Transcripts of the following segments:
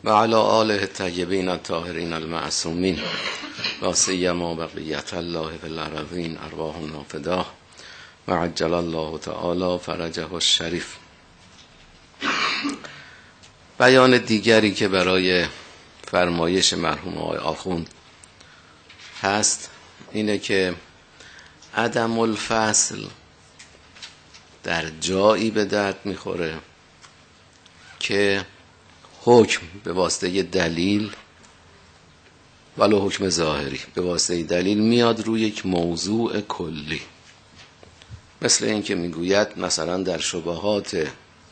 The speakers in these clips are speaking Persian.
و علی آله الطیبین الطاهرین المعصومین و سیما بقیت الله فی الارضین ارواحنا فداه و عجل الله تعالی فرجه الشریف. بیان دیگری که برای فرمایش مرحوم آقای آخوند هست اینه که عدم الفصل در جایی به درد میخوره که حکم به واسطه دلیل ولو حکم ظاهری به واسطه دلیل میاد روی یک موضوع کلی، مثل این که میگوید مثلا در شبهات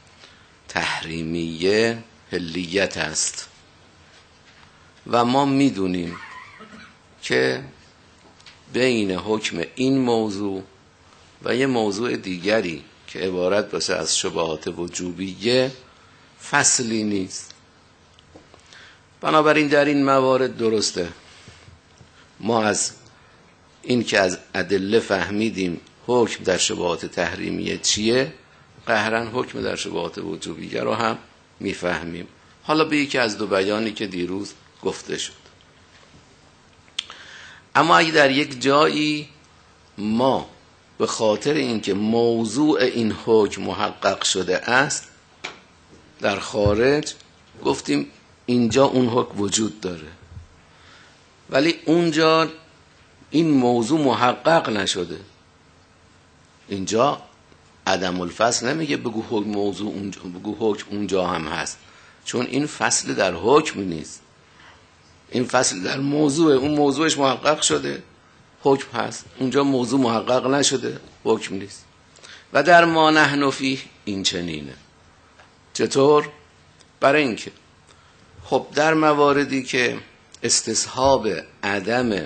تحریمیه حلیت است و ما میدونیم که بین حکم این موضوع و یه موضوع دیگری که عبارت باشه از شبهات وجوبیه فصلی نیست. بنابراین در این موارد درسته ما از این که از ادله فهمیدیم حکم در شبهات تحریمیه چیه، قهرن حکم در شبهات وجوبیه رو هم میفهمیم. حالا به یکی از دو بیانی که دیروز گفته شد. اما اگه در یک جایی ما به خاطر اینکه موضوع این حکم محقق شده است در خارج گفتیم اینجا اون حکم وجود داره، ولی اونجا این موضوع محقق نشده، اینجا عدم الفصل نمیگه بگو حکم موضوع اونجا، بگو حکم اونجا هم هست، چون این فصل در حکم نیست، این فصل در موضوع، اون موضوعش محقق شده حکم هست، اونجا موضوع محقق نشده حکم نیست. و در ما نحن فیه این چنینه. چطور؟ برای اینکه خب در مواردی که استصحاب عدم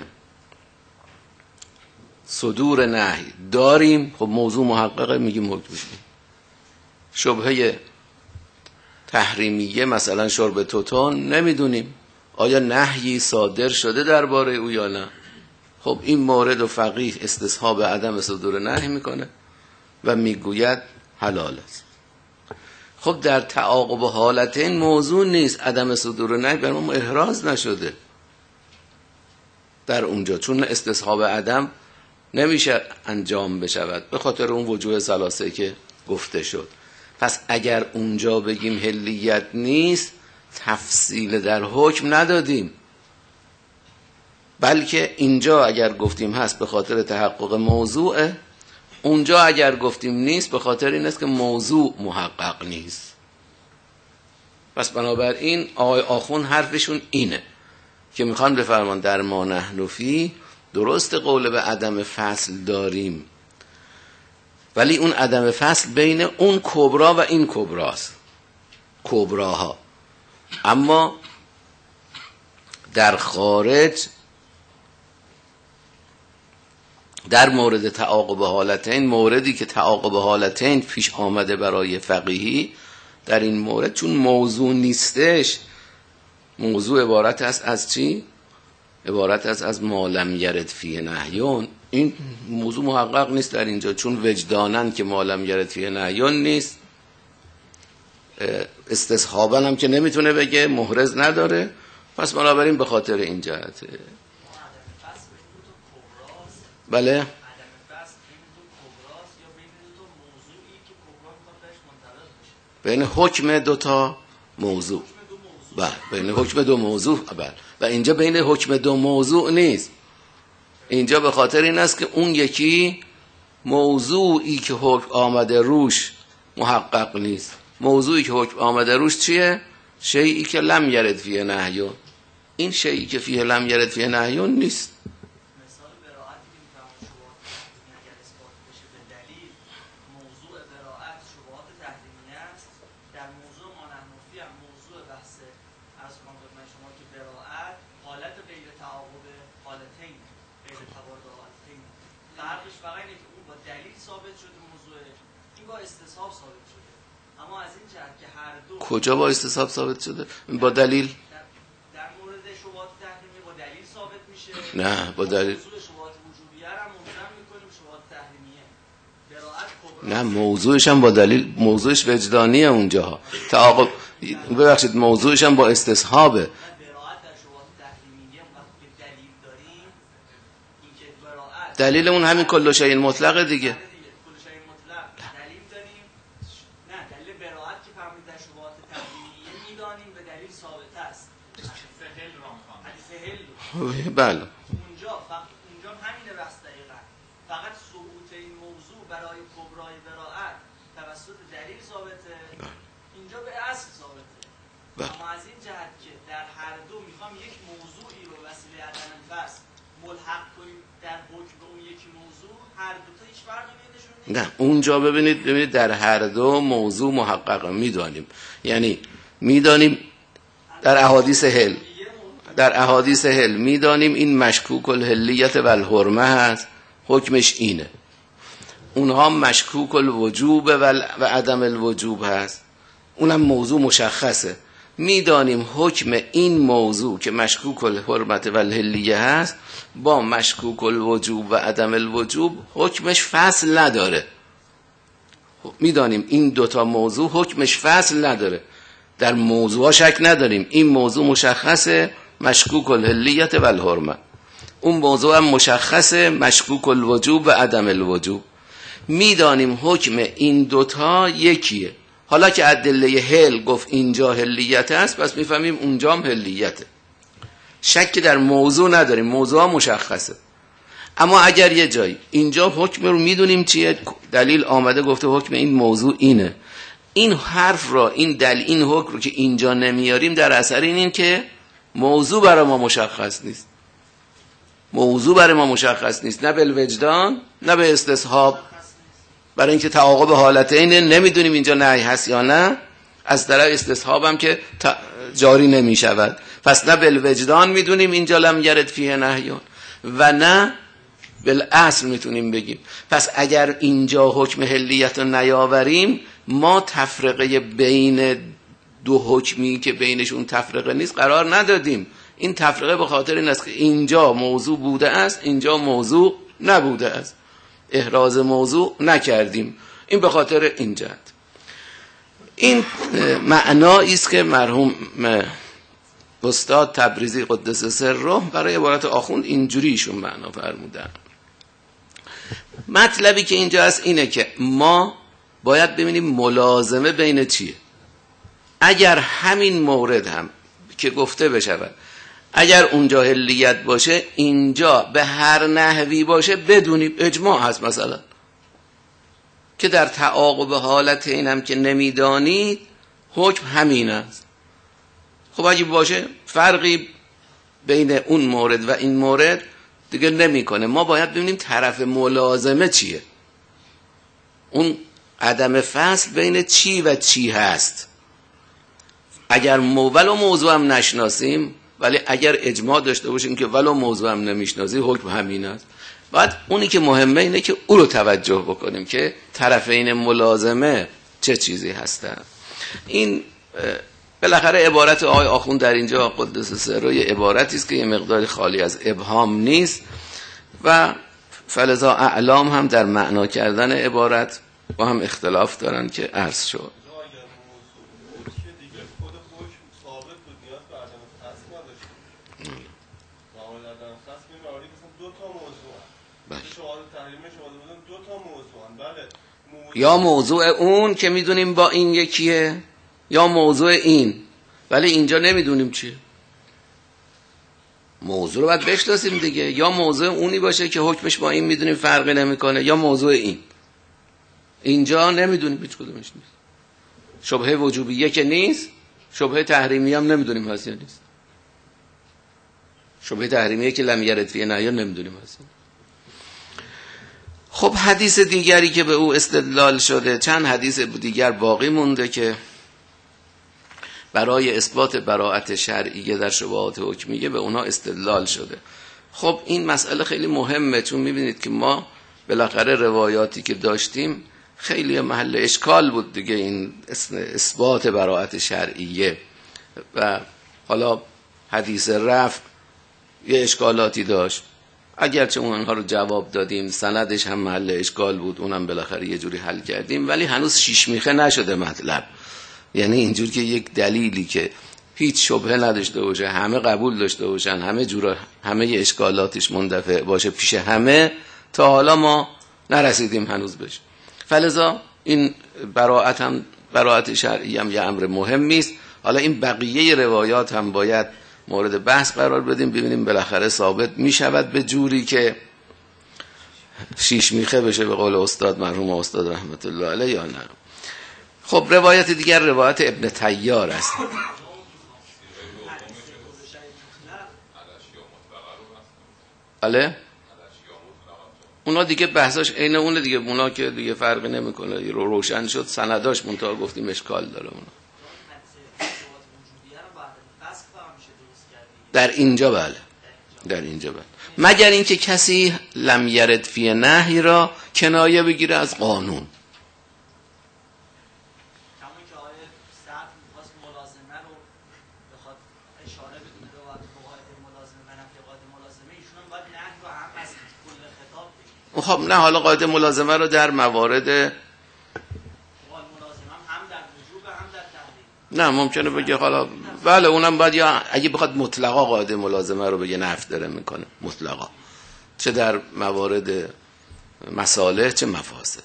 صدور نهی داریم خب موضوع محققه میگیم حکم میشه. شبهه تحریمیه مثلا شرب توتون نمیدونیم آیا نهی صادر شده درباره او یا نه، خب این مورد و فقیه استصحاب عدم صدور نهی میکنه و میگوید حلال است. خب در تعاقب حالتین موضوع نیست، عدم صدور نهی بر ما احراز نشده در اونجا، چون استصحاب عدم نمیشه انجام بشود به خاطر اون وجوه ثلاثه که گفته شد. پس اگر اونجا بگیم حلیت نیست تفصیل در حکم ندادیم، بلکه اینجا اگر گفتیم هست به خاطر تحقق موضوعه، اونجا اگر گفتیم نیست به خاطر این است که موضوع محقق نیست. پس بنابراین آقای آخوند حرفشون اینه که میخوان بفرمان در ما نحن فیه درست قول به عدم فصل داریم، ولی اون عدم فصل بین اون کبرا و این کبراست، کبراها. اما در خارج در مورد تعاقب حالتین، موردی که تعاقب حالتین پیش آمده برای فقیهی، در این مورد چون موضوع نیستش، موضوع عبارت است از چی؟ عبارت است از ما لم یرد فیه نهیون. این موضوع محقق نیست در اینجا، چون وجدانن که ما لم یرد فیه نهیون نیست، استصحابا هم که نمیتونه بگه، محرز نداره، پس بنابراین به خاطر این جهته. بله بین حکم دوتا موضوع، بله بین حکم دو موضوع، بله. و اینجا بین حکم دو موضوع نیست، اینجا به خاطر این است که اون یکی موضوعی که حکم آمده روش محقق نیست. موضوعی که حکم آمده روش چیه؟ شیئی که لم یرد فیه نهیون. این شیئی که فیه لم یرد فیه نهیون نیست. کجا با استصحاب ثابت شده؟ با دلیل؟ در مورد شبهات تحریمی با دلیل ثابت میشه؟ نه با دلیل. موضوع شبهات وجوبیه هم ملزم میکنیم شبهات تحریمیه. براءت کبرا. نه موضوعش هم با دلیل، موضوعش وجدانیه اونجا. ببخشید موضوعش هم با استصحابه. براءت در شبهات تحریمیه وقتی که دلیل داریم، این که براءت دلیل اون همین کل شیء مطلقه دیگه. کل شیء مطلق دلیل داریم، نه دلیل براءت که فرمودید در شبهات تحریمیه میدانیم به دلیل ثابت است. حدیث هل بله اونجا همینه بحث دقیقاً. فقط ثبوت این موضوع برای کبرای براءت توسط دلیل ثابته، اینجا به اصل ثابته. اما از این جهت که در هر دو میخوام یک موضوعی رو وسیله عدم الفصل ملحق کنیم در حکم به اون یکی موضوع، هر دو تا هیچ فرقی بینشون نیست. نه اونجا ببینید در هر دو موضوع محقق میدانیم، یعنی میدانیم در احادیث هل میدانیم این مشکوک الحلیت و الحرمه هست، حکمش اینه. اونها مشکوک الوجوب و عدم الوجوب هست، اونم موضوع مشخصه. میدانیم حکم این موضوع که مشکوک الحرمت و الحلیه هست با مشکوک الوجوب و عدم الوجوب حکمش فصل نداره. میدانیم این دوتا موضوع حکمش فصل نداره، در موضوع شک نداریم. این موضوع مشخصه مشکوک الحلیت و الحرمه، اون موضوع هم مشخصه مشکوک الوجوب و عدم الوجوب. میدانیم حکم این دوتا یکیه. حالا که ادله هل گفت اینجا حلیت است، پس میفهمیم اونجا هم حلیته. شک در موضوع نداریم، موضوع مشخصه. اما اگر یه جایی اینجا حکم رو میدونیم چیه، دلیل آمده گفته حکم این موضوع اینه، این حرف را این حکم رو که اینجا نمیاریم در اثر این که موضوع برای ما مشخص نیست. موضوع برای ما مشخص نیست، نه بالوجدان نه به استصحاب. برای اینکه تعاقب حالتین نمیدونیم اینجا نهی هست یا نه، از طرف استصحاب هم که جاری نمی شود. پس نه بالوجدان میدونیم اینجا لم یرد فیه نهیون و نه بالاصل میتونیم بگیم. پس اگر اینجا حکم حلیت رو نیاوریم، ما تفرقه بین دو حکمی که بینشون تفرقه نیست قرار ندادیم. این تفرقه به خاطر این است که اینجا موضوع بوده است، اینجا موضوع نبوده است، احراز موضوع نکردیم. این به خاطر این جهت. این معنایی است که مرحوم استاد تبریزی قدس سره برای عبارت آخوند اینجوری ایشون معنا فرمودن. مطلبی که اینجا هست اینه که ما باید ببینیم ملازمه بین چیه. اگر همین مورد هم که گفته بشود اگر اونجا حلیت باشه، اینجا به هر نحوی باشه بدونیم اجماع هست، مثلا که در تعاقب حالت این هم که نمیدانید حکم همین است. خب اگه باشه فرقی بین اون مورد و این مورد دیگه نمیکنه. ما باید ببینیم طرف ملازمه چیه، اون عدم فصل بین چی و چی هست. اگر ولو موضوع هم نشناسیم، ولی اگر اجماع داشته باشیم که ولو موضوع هم نمیشناسیم حکم همین است، بعد اونی که مهمه اینه که او رو توجه بکنیم که طرفین ملازمه چه چیزی هستن. این بالاخره عبارت آقای آخوند در اینجا قدس سره یه عبارتی است که یه مقدار خالی از ابهام نیست و فلذا اعلام هم در معنا کردن عبارت با هم اختلاف دارن که عرض شد. یا موضوع اون که میدونیم با این یکیه، یا موضوع این ولی اینجا نمیدونیم چیه. موضوع رو باید بشناسیم دیگه. یا موضوع اونی باشه که حکمش با این میدونیم فرقی نمیکنه، یا موضوع این اینجا نمیدونیم هیچ کدومش نیست. شبهه وجوبیه که نیست، شبهه تحریمیه هم نمیدونیم هست یا نیست. شبهه تحریمیه که لم یرد فیه نهی نمیدونیم هست. خب حدیث دیگری که به او استدلال شده، چند حدیث دیگر باقی مونده که برای اثبات براءت شرعیه در شبهات حکمیه به اونا استدلال شده. خب این مسئله خیلی مهمه، چون میبینید که ما بالاخره روایاتی که داشتیم خیلی محل اشکال بود دیگه، این اثبات براءت شرعیه. و حالا حدیث رفع یه اشکالاتی داشت، اگرچه اونها رو جواب دادیم، سندش هم محل اشکال بود، اونم بالاخره یه جوری حل کردیم، ولی هنوز شیش میخه نشده مطلب. یعنی اینجور که یک دلیلی که هیچ شبهه نداشته باشه، همه قبول داشته باشن، همه اشکالاتش مندفع باشه پیش همه، تا حالا ما نرسیدیم هنوز بشه. فلذا این براءت شرعی هم یه امر مهمی است. حالا این بقیه روایات هم باید مورد بحث قرار بدیم، ببینیم بالاخره ثابت می شود به جوری که شیش میخه بشه به قول استاد مرحوم استاد رحمت الله علیه یا نه. خب روایت دیگر روایت ابن طیار است. بله اونا دیگه بحثاش عین اونه دیگه، اونا که دیگه فرقی نمیکنه، روشن شد سنداش منتها گفتیم اشکال داره. اونا در اینجا بله، در اینجا بله، مگر اینکه کسی لم یرد فی نهی را کنایه بگیره از قانون. خب نه، حالا قاعده ملازمه رو در موارد نه ممکنه بگه حالا بله اونم باید، یا اگه بخواد مطلقا قاعده ملازمه رو بگه نفی داره میکنه مطلقا، چه در موارد مصالح چه مفاسد.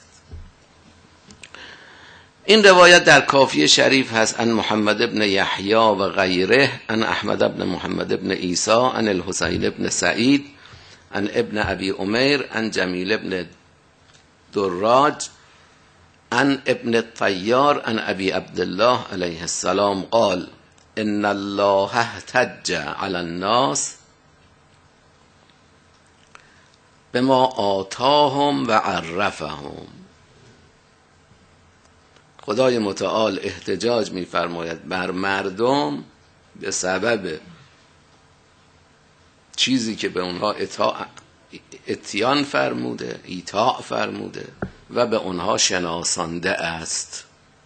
این روایت در کافی شریف هست، ان محمد ابن یحیی و غیره، ان احمد ابن محمد ابن عیسی، ان الحسین ابن سعید، ان ابن ابی عمیر، ان جمیل ابن دراج، ان ابن الطیار، ان ابی عبدالله علیه السلام قال ان الله احتج علی الناس بما آتاهم و عرفهم. خدای متعال احتجاج می‌فرماید بر مردم به سبب چیزی که به اونها اتیان فرموده، ایطاع فرموده و به اونها شناسانده است.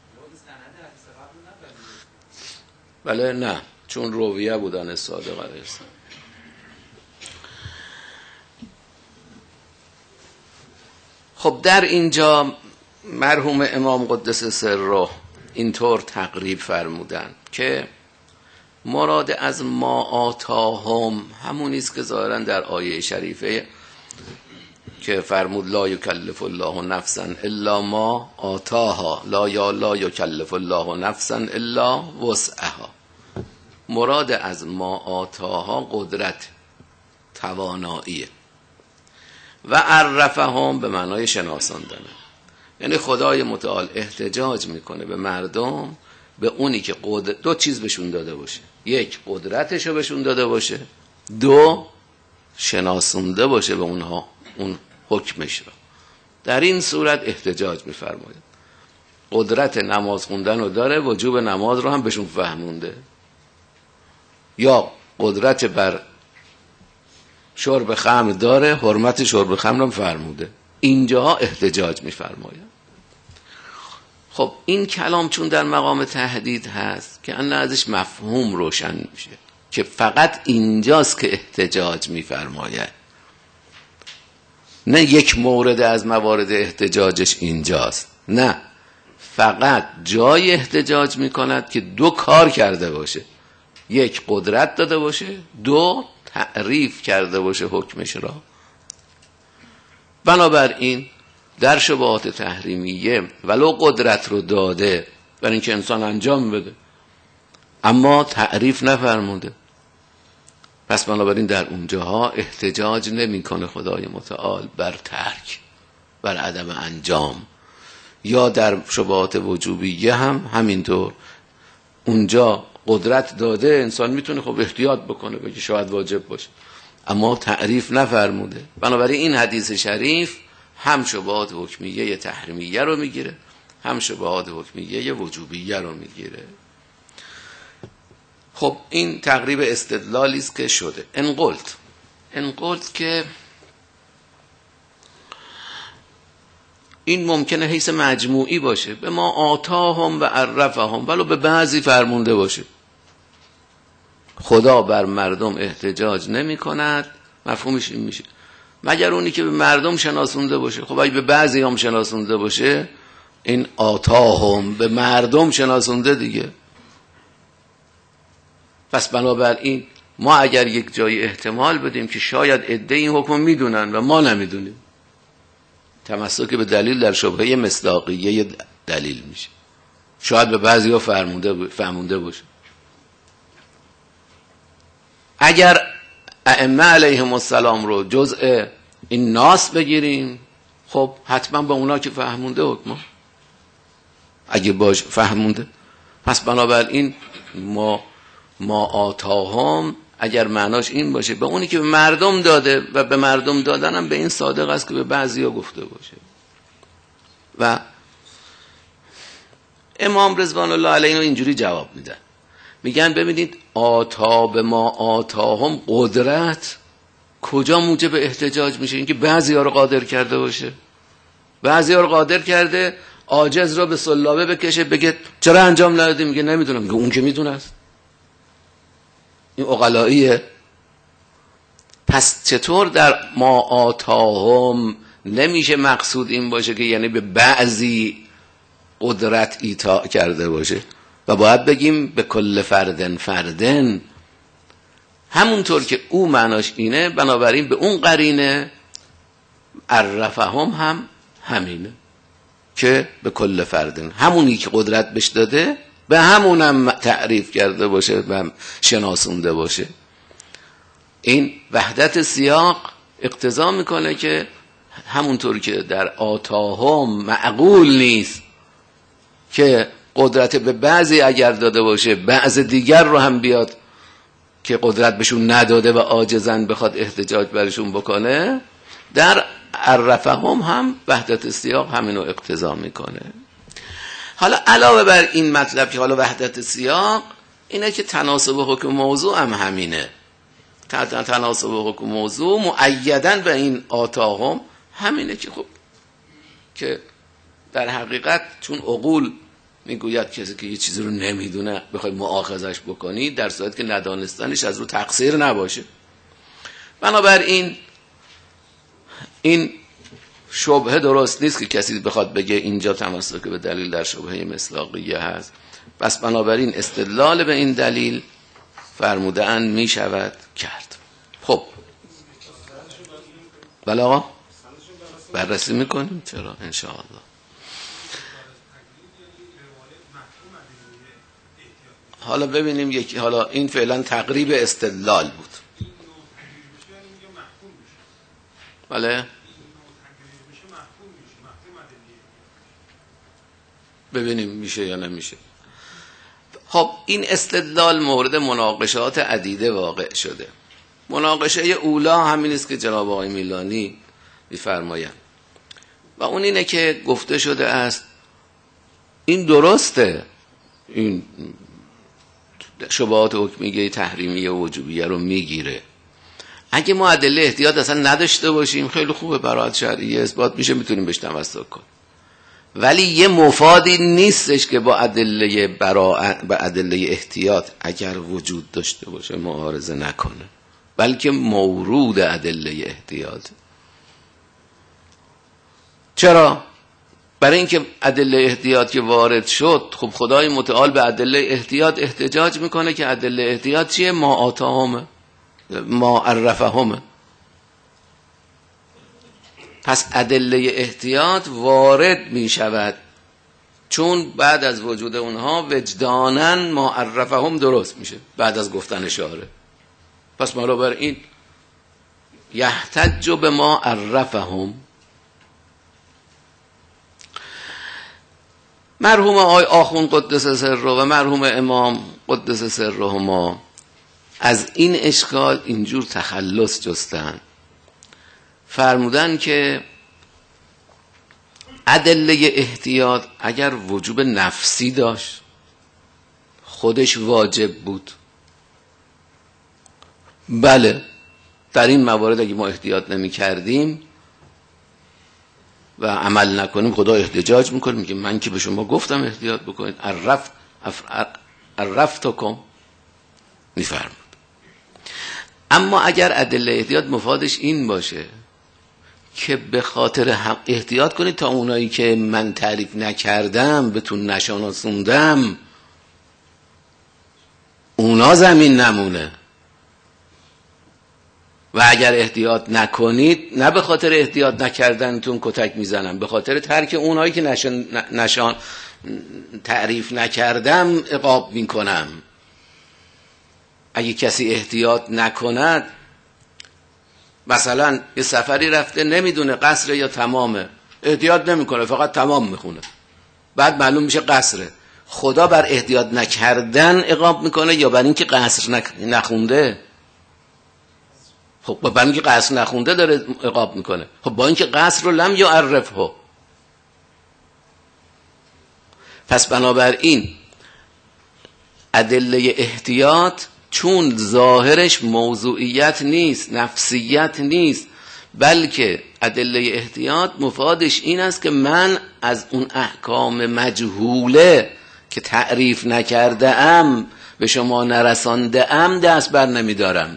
بله نه، چون رویه بودن صادق علیه السلام. خب در اینجا مرحوم امام قدس سره اینطور تقریب فرمودن که مراد از ما آتاهم همونی است که ظاهرا در آیه شریفه که فرمود لا یکلف الله نفسا الا ما آتاها، لا یکلف الله نفسا الا وسعها. مراد از ما آتاها قدرت، تواناییه، و عرفهم به معنای شناساندن. یعنی خدای متعال احتجاج میکنه به مردم به اونی که دو چیز بهشون داده باشه، یک قدرتشو بهشون داده باشه، دو شناسونده باشه به اونها اون حکمش را. در این صورت احتجاج میفرماید. قدرت نماز خوندن رو داره، وجوب نماز رو هم بهشون فهمونده، یا قدرت بر شرب خمر داره، حرمت شرب خمر رو فرموده. اینجا احتجاج میفرماید. خب این کلام چون در مقام تهدید هست که ان ازش مفهوم روشن میشه که فقط اینجاست که احتجاج میفرماید، نه یک مورد از موارد احتجاجش اینجاست، نه، فقط جای احتجاج میکند که دو کار کرده باشه، یک قدرت داده باشه، دو تعریف کرده باشه حکمش را. بنابراین در شبهات تحریمیه ولو قدرت رو داده برای اینکه انسان انجام بده اما تعریف نفرموده، پس بنابراین در اونجاها احتجاج نمیکنه خدای متعال بر ترک، بر عدم انجام. یا در شبهات وجوبیه هم همینطور، اونجا قدرت داده انسان میتونه خب احتیاط بکنه بگه شاید واجب باشه اما تعریف نفرموده. بنابراین این حدیث شریف هم شبهات حکمیه تحریمیه رو میگیره، هم شبهات حکمیه وجوبیه رو میگیره. خب این تقریب استدلالی است که شده. ان قلت که این ممکنه حیث مجموعی باشه، به ما آتاهم و عرفهم، ولو به بعضی فرمونده باشه. خدا بر مردم احتجاج نمی کند، مفهومش این میشه مگر اونی که به مردم شناسونده باشه. خب اگه به بعضی هم شناسونده باشه این آتاهم به مردم شناسونده دیگه. پس بنابراین ما اگر یک جایی احتمال بدیم که شاید عده این حکم میدونن و ما نمیدونیم، تمسک به دلیل در شبهه مصداقیه دلیل میشه. شاید به بعضی‌ها فهمونده باشه. اگر ائمه علیهم السلام رو جزء این ناس بگیریم، خب حتما با اونا که فهمونده حکم، اگه باش فهمونده. پس بنابراین ما آتاهم اگر معناش این باشه به اونی که به مردم داده و به مردم دادن هم به این صادق است که به بعضی‌ها گفته باشه. و امام رضوان الله علیه اینجوری جواب میدن، میگن ببینید آتا به ما آتاهم قدرت کجا موجب احتجاج میشه؟ اینکه بعضی‌ها رو قادر کرده باشه، بعضی‌ها رو قادر کرده عاجز رو به صلابه بکشه بگه چرا انجام ندادی؟ میگه نمیدونم. میگه اون که میدونه است. این عقلاییه. پس چطور در ما آتاهم نمیشه مقصود این باشه که یعنی به بعضی قدرت ایطاع کرده باشه و باید بگیم به کل فردن همونطور که او معناش اینه. بنابراین به اون قرینه عرفهم هم همینه که به کل فردن، همونی که قدرت بهش داده به همونم تعریف کرده باشه و شناسونده باشه. این وحدت سیاق اقتضا میکنه که همونطور که در آتاهم معقول نیست که قدرت به بعضی اگر داده باشه بعض دیگر رو هم بیاد که قدرت بهشون نداده و عاجزن بخواد احتجاج برشون بکنه، در عرفهم هم وحدت سیاق همینو اقتضا میکنه. حالا علاوه بر این مطلب که حالا وحدت سیاق اینه که تناسب حکم موضوع هم همینه. تناسب حکم موضوع مؤیدن به این آتاهم همینه که خب که در حقیقت چون عقول میگوید کسی که یه چیزی رو نمیدونه بخوای مؤاخذش بکنی، در صورتی که ندانستنش از رو تقصیر نباشه. بنابراین این شبهه درست نیست که کسی بخواد بگه اینجا تمسک به دلیل در شبهه مصداقیه هست. پس بنابراین استدلال به این دلیل فرمودن می شود کرد. خب بله آقا بررسی میکنیم چرا انشاءالله. حالا ببینیم حالا این فعلا تقریب استدلال بود. بله ببینیم میشه یا نمیشه. خب این استدلال مورد مناقشات عدیده واقع شده. مناقشه اولا همین است که جناب آقای میلانی میفرمایند و اون اینه که گفته شده است این درسته، این شبهات حکمیه تحریمیه و وجوبیه رو میگیره. اگه ما ادله احتیاط اصلا نداشته باشیم خیلی خوبه، براءت شرعیه اثبات میشه، میتونیم بهش تمسک کنیم. ولی یه مفادی نیستش که با ادله براءت با ادله احتیاط اگر وجود داشته باشه معارضه نکنه، بلکه مورود ادله احتیاط. چرا؟ برای اینکه ادله احتیاط که وارد شد، خب خدای متعال به ادله احتیاط احتجاج میکنه که ادله احتیاط چیه؟ ما آتاهمه، ما عرفهمه. پس ادله احتیاط وارد می شود چون بعد از وجود اونها وجداناً ما عرفهم درست میشه بعد از گفتن اشاره. پس بنابراین یحتج به ما عرفهم. مرحوم آقای آخوند قدس سره و مرحوم امام قدس سرهما از این اشکال اینجور تخلص جستن، فرمودن که ادله احتیاط اگر وجوب نفسی داشت خودش واجب بود، بله در این موارد اگه ما احتیاط نمی کردیم و عمل نکنیم خدا احتجاج میکنه، میگه من که به شما گفتم احتیاط بکنید، عرفتکم میفرمود. اما اگر ادله احتیاط مفادش این باشه که به خاطر احتیاط کنید تا اونایی که من تعریف نکردم بهتون نشاناسوندم اونا زمین نمونه. و اگر احتیاط نکنید، نه به خاطر احتیاط نکردنتون کتک میزنم، به خاطر ترک اونایی که نشان تعریف نکردم عقاب میکنم. اگه کسی احتیاط نکند، مثلا یه سفری رفته نمیدونه قصر یا تمامه، احتیاط نمیکنه، فقط تمام میخونه، بعد معلوم میشه قصره. خدا بر احتیاط نکردن عقاب میکنه یا بر اینکه قصر نخونده؟ خب برای اینکه قصر نخونده داره عقاب میکنه. خب با اینکه قصر رو لم یعرفه. پس بنابراین ادله احتیاط چون ظاهرش موضوعیت نیست، نفسیت نیست، بلکه ادله احتیاط مفادش این است که من از اون احکام مجهوله که تعریف نکرده ام، به شما نرسانده ام، دست بر نمیدارم.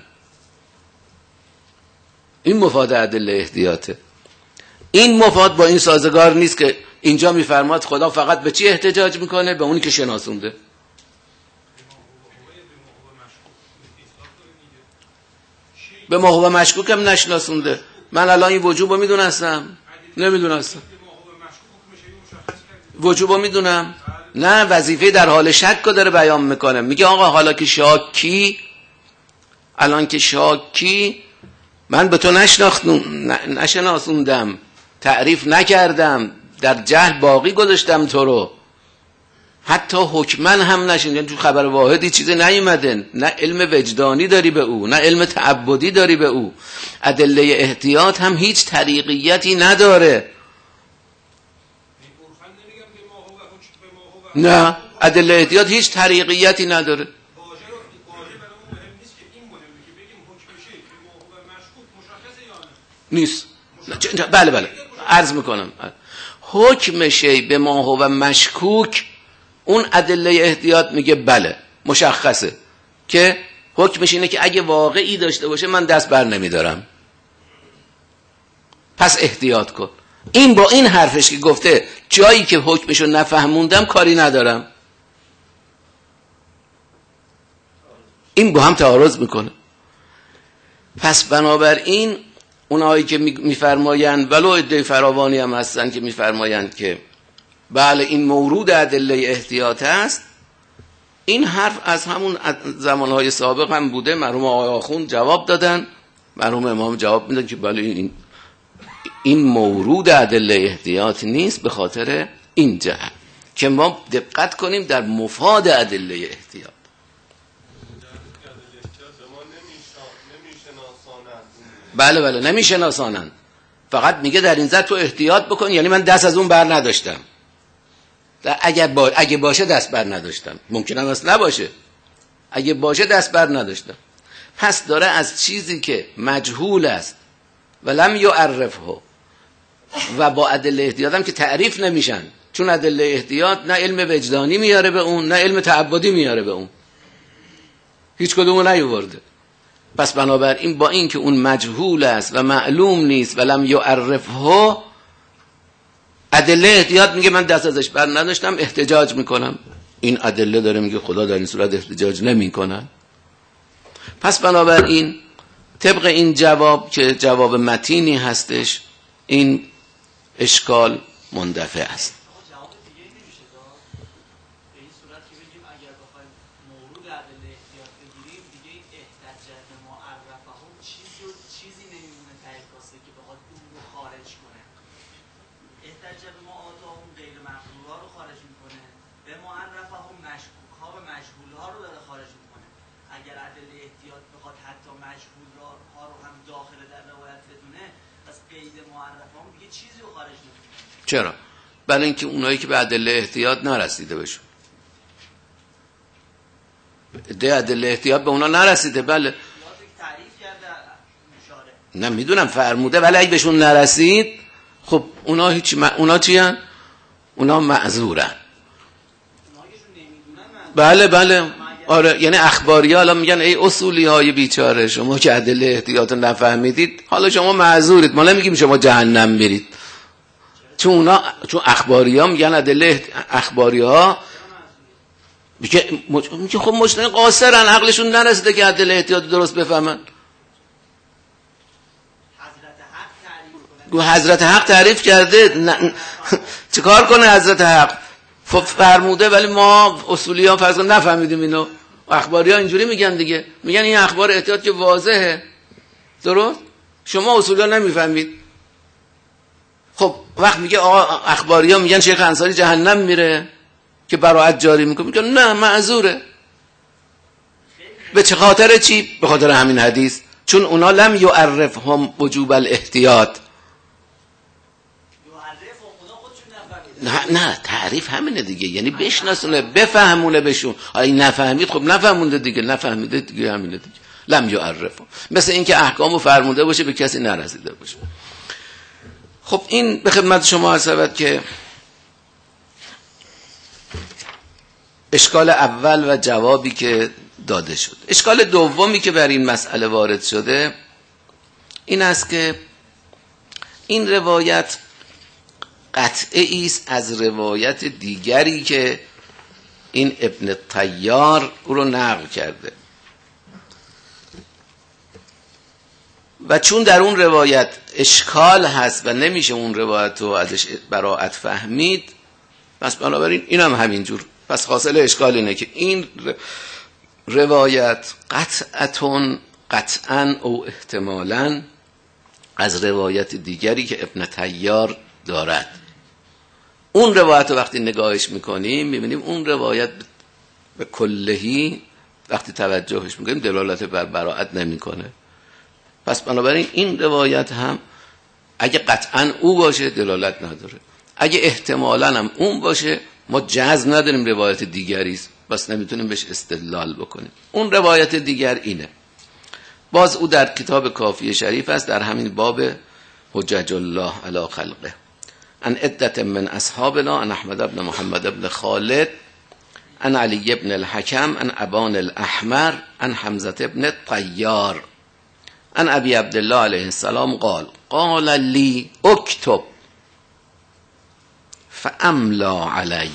این مفاد ادله احتیاطه. این مفاد با این سازگار نیست که اینجا میفرماد خدا فقط به چی احتجاج میکنه؟ به اونی که شناسونده. به ما هو مشکوک هم نشناسونده. من الان این وجوب رو میدونستم؟ نمیدونستم. وجوب رو میدونم؟ نه، وظیفه در حال شک رو داره بیان میکنه. میگه آقا حالا که شاکی، الان که شاکی، من به تو نشناسوندم، تعریف نکردم، در جهل باقی گذاشتم تو رو، حتی حکمن هم نشین، یعنی تو خبر واحدی چیزی نیومده، نه علم وجدانی داری به او، نه علم تعبدی داری به او. ادله احتیاط هم هیچ طریقیتی نداره. نه، ادله احتیاط هیچ طریقیتی نداره. نیست. بله عرض میکنم، حکم شی به ما هو مشکوک، اون ادله احتیاط میگه بله مشخصه که حکمش اینه که اگه واقعی داشته باشه من دست بر نمیدارم، پس احتیاط کن. این با این حرفش که گفته جایی که حکمشو نفهموندم کاری ندارم، این با هم تعارض میکنه. پس بنابراین اونایی که میفرمایند، ولو عده فراوانی هم هستن که میفرمایند که بله این مورود ادله احتیاط است، این حرف از همون زمانهای سابق هم بوده. مرحوم آقای آخوند جواب دادن، مرحوم امام جواب میدن که بله این مورود ادله احتیاط نیست، به خاطر این جهت که ما دقت کنیم در مفاد ادله احتیاط. بله نمیشناسانند، فقط میگه در این ذات تو احتیاط بکن، یعنی من دست از اون بر نداشتم. اگه باشه دست بر نداشتم، ممکنه اصلا نباشه، اگه باشه دست بر نداشتم. پس داره از چیزی که مجهول است و لم یعرفه و با ادله احتیاط هم که تعریف نمیشن، چون ادله احتیاط نه علم وجدانی میاره به اون، نه علم تعبدی میاره به اون، هیچ کدومو نیاورده. پس بنابراین با این که اون مجهول است و معلوم نیست و لم یعرفه، ادله احتیاط میگه من دست ازش بر نداشتم، احتجاج میکنم. این ادله داره میگه خدا در این صورت احتجاج نمیکنه. پس بنابراین طبق این جواب که جواب متینی هستش، این اشکال مندفع است. چرا؟ برای اینکه اونایی که به ادله احتیاط نرسیده بشون، ادله احتیاط به اونا نرسیده. بله نه میدونم فرموده، ولی اگه بهشون نرسید خب اونا چی هن؟ اونا معذورن. بله آره یعنی اخباریا الان میگن ای اصولی های بیچاره شما که ادله احتیاط نفهمیدید حالا شما معذورید، ما نمیگیم شما جهنم میرید، چون اخباریا میگن ادله اخباریا میگه خب مجتهدین قاصرن، عقلشون نرسیده که ادله احتیاط درست بفهمن. حضرت حق تعریف کرده، چیکار کنه حضرت حق فرموده ولی ما اصولی ها فرض کن نفهمیدیم اینو. اخباری ها اینجوری میگن دیگه، میگن این اخبار احتیاط که واضحه، درست؟ شما اصولی ها نمیفهمید. خب وقت میگه اخباری ها میگن شیخ انصاری جهنم میره که براءت جاری میکنه، میگن نه معذوره. به چه خاطر چی؟ به خاطر همین حدیث، چون اونا لم یعرفهم وجوب الاحتیاط. نه تعریف همینه دیگه، یعنی بشناسونه بفهمونه بهشون. این نفهمید خب نفهمونده دیگه، نفهمیده دیگه همینه دیگه. لم یعرفهم، مثل اینکه احکامو فرموده باشه به کسی نرسیده باشه. خب این به خدمت شما عرض شود که اشکال اول و جوابی که داده شد. اشکال دومی که بر این مسئله وارد شده این است که این روایت قطعی است از روایت دیگری که این ابن طیار او رو نقل کرده و چون در اون روایت اشکال هست و نمیشه اون روایت رو ازش براءت فهمید، پس بنابراین این هم همینجور. پس حاصل اشکال اینه که این روایت قطعاً او احتمالاً از روایت دیگری که ابن طیار دارد. اون روایت رو وقتی نگاهش میکنیم میبینیم اون روایت به کلهی وقتی توجهش میکنیم دلالت بر براءت نمیکنه. پس بنابراین این روایت هم اگه قطعاً او باشه دلالت نداره، اگه احتمالاً هم اون باشه ما جزم نداریم روایت دیگری است، بس نمیتونیم بهش استدلال بکنیم. اون روایت دیگر اینه، باز او در کتاب کافی شریف است، در همین باب حجج الله علی خلقه، ان عدة من اصحابنا ان احمد بن محمد بن خالد ان علی بن الحکم ان ابان الاحمر ان حمزه بن الطیار ان ابی عبدالله علیه السلام قال لی اکتب فاملا علی.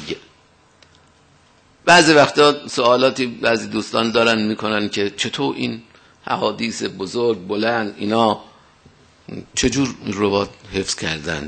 بعضی وقتا سوالاتی بعضی دوستان دارن میکنن که چطور این احادیث بزرگ بلند اینا چجور روایت حفظ کردن؟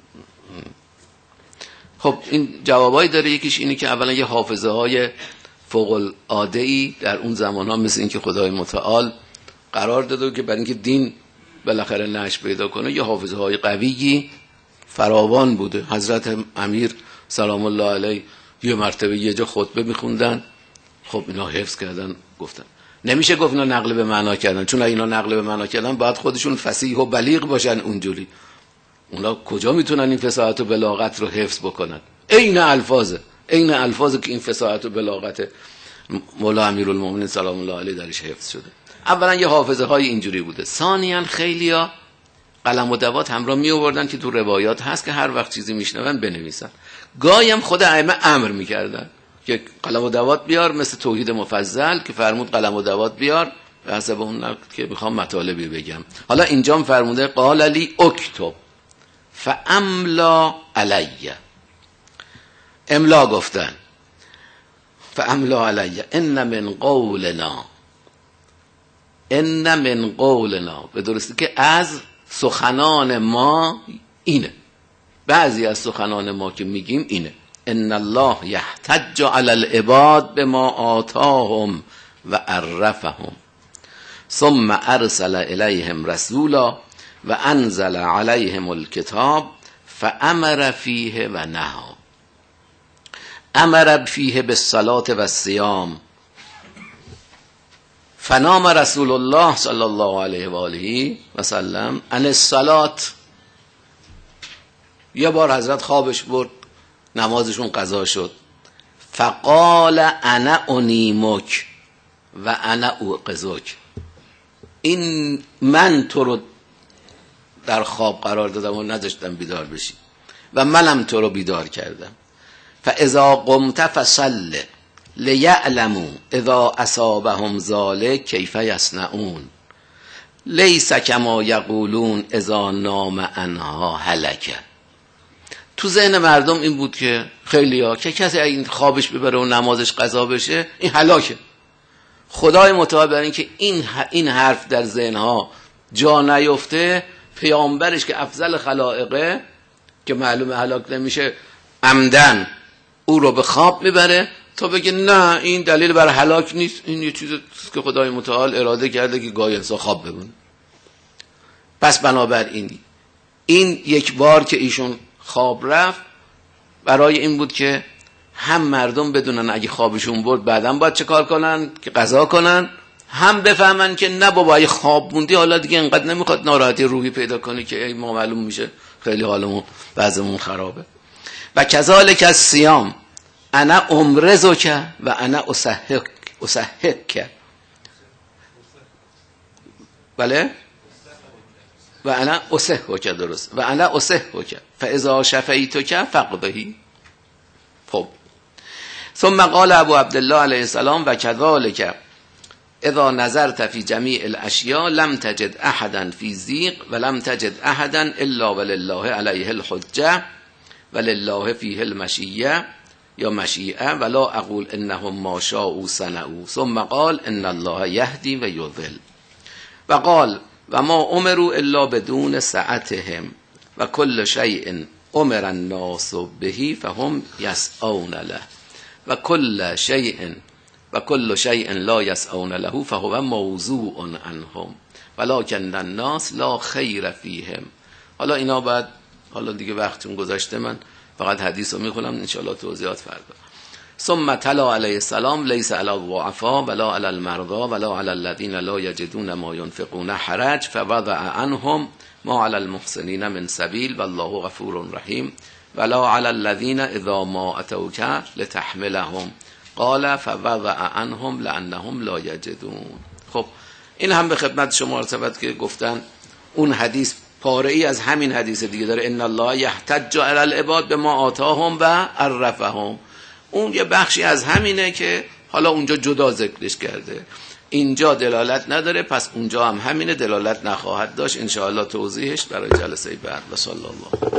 خب این جوابایی داره. یکیش اینه که اولا یه حافظه های فوق العاده‌ای در اون زمان ها مثل این که خدای متعال قرار داده که برای اینکه دین بالاخره نشأ پیدا کنه یه حافظه های قویی فراوان بوده. حضرت امیر سلام الله علیه یه مرتبه یه جا خطبه میخوندن، خب اینا حفظ کردن، گفتن نمیشه گفت اینا نقل به معنا کردن، چون اینا نقل به معنا کردن باید خودشون فصیح و بلیغ باشن اونجوری. اونا کجا میتونن این فصاحت و بلاغت رو حفظ بکنن؟ عین الفاظه که این فصاحت و بلاغت مولا امیرالمومنین سلام الله علیه درش حفظ شده. اولا یه حافظه های اینجوری بوده. ثانیاً خیلیا قلم و دوات همراه می آوردن که تو روایات هست که هر وقت چیزی میشنون بنویسن. گاهی هم خود ائمه امر میکردن که قلم و دوات بیار، مثل توحید مفضل که فرمود قلم و دوات بیار به حسب اون که میخوام مطالبی بگم. حالا اینجام فرموده قال لی اکتب فاملا علی، املا گفتن فاملا علی ان من قولنا به درستی که از سخنان ما اینه، بعضی از سخنان ما که میگیم اینه، ان الله یحتج علی العباد بما آتاهم و عرفهم ثم ارسل الیهم رسولا و انزل علیهم الکتاب فامر فیه و نهی. امر فیه بالصلاة و الصیام فنام رسول الله صلی الله علیه و آله و سلم عن الصلاة. یه بار حضرت خوابش برد، نمازشون قضا شد، فقال انا انیمک و انا اوقظک، این من تو رو در خواب قرار دادم و نذاشتم بیدار بشی و منم تو رو بیدار کردم. فاذا قمت فصل، لیعلموا اذا اصابهم ذلک کیف یصنعون لیس کما یقولون اذا نام عنها هلک. تو ذهن مردم این بود که خیلیا که کسی این خوابش ببره و نمازش قضا بشه این هلاکه. خدای متعال برای اینکه این حرف در ذهنها جا نیفته، پیامبرش که افضل خلائقه که معلومه هلاک نمیشه عمدن او رو به خواب میبره تا بگه نه این دلیل بر هلاک نیست، این یه چیزی که خدای متعال اراده کرده که گاهی انسان خواب ببونه. پس بنابراین این یک بار که ایشون خواب رفت برای این بود که هم مردم بدونن اگه خوابشون برد بعداً باید چه کار کنن که قضا کنن، هم بفهمن که نه بابا اگه خواب موندی حالا دیگه اینقدر نمیخواد ناراحتی روحی پیدا کنی که ما معلوم میشه خیلی حالمون وضعمون خرابه. و کذالک الصیام انا امرضک و انا اصحک بله و انا اصحک درست و انا اصحک فاذا شفیتک فقبهی. خب ثم قال ابو عبدالله علیه السلام و کذالک اذا نظرت فی جمیع الاشیاء لم تجد احدا فی ضیق و لم تجد احدا الا ولله علیه الحجه ولله فیه المشیه یا مشیعه ولا اقول انهم ما شاءوا صنعوا. ثم قال ان الله یهدی و یضل. و قال و ما امروا الا بدون سعتهم و کل شیء امر الناس به فهم یسعون له و کل شیء لا یسعون له فهو موضوع عنهم ولکن الناس لا خیر فیهم. حالا اینا بعد حالا دیگه وقتون گذشته، من فقط حدیث رو میخونم انشاءالله توضیحات فردا. ثم تلا علیه السلام لیس علی الضعفاء ولا علی المرضى ولا علی الذین لا یجدون ما ینفقون حرج فوضع عنهم ما علی المحسنین من سبیل والله غفور رحیم ولا علی الذین اذا ما اتوک لتحملهم قال فوضع عنهم لانهم لا یجدون. خب این هم به خدمت شما ارتباط که گفتن اون حدیث پاره ای از همین حدیث دیگه داره ان الله یحتج علی العباد بما آتاهم و عرفهم. اون یه بخشی از همینه که حالا اونجا جدا ذکرش کرده، اینجا دلالت نداره، پس اونجا هم همینه دلالت نخواهد داشت. انشاءالله توضیحش برای جلسه بعد. و صلی الله.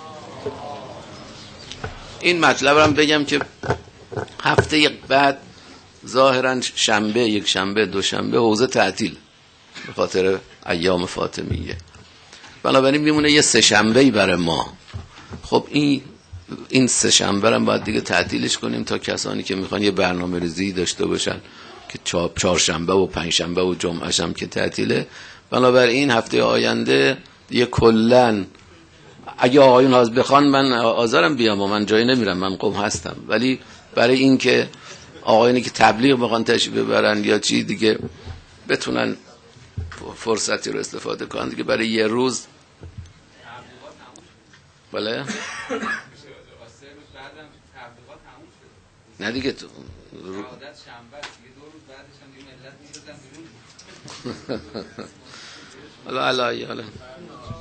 این مطلب هم بگم که هفته بعد ظاهرا شنبه، یک شنبه، دوشنبه حوزه تعطیل به خاطر ایام فاطمیه، بنابراین میمونه یه سه شنبه‌ای برای ما. خب این سه شنبه هم باید دیگه تعطیلش کنیم تا کسانی که میخوان یه برنامه‌ریزی داشته باشن که چهارشنبه و پنجشنبه و جمعه هم که تعطیله. بنابراین هفته آینده دیگه کلن اگه آقایون حاضر بخوان من آذرم بیام و من جایی نمیرم، من قم هستم، ولی برای این که آقایونی که تبلیغ بخوان تشریف ببرن یا چی دیگه بتونن فرصتی رو استفاده کنن دیگه برای یه روز. بله نه دیگه تو حالا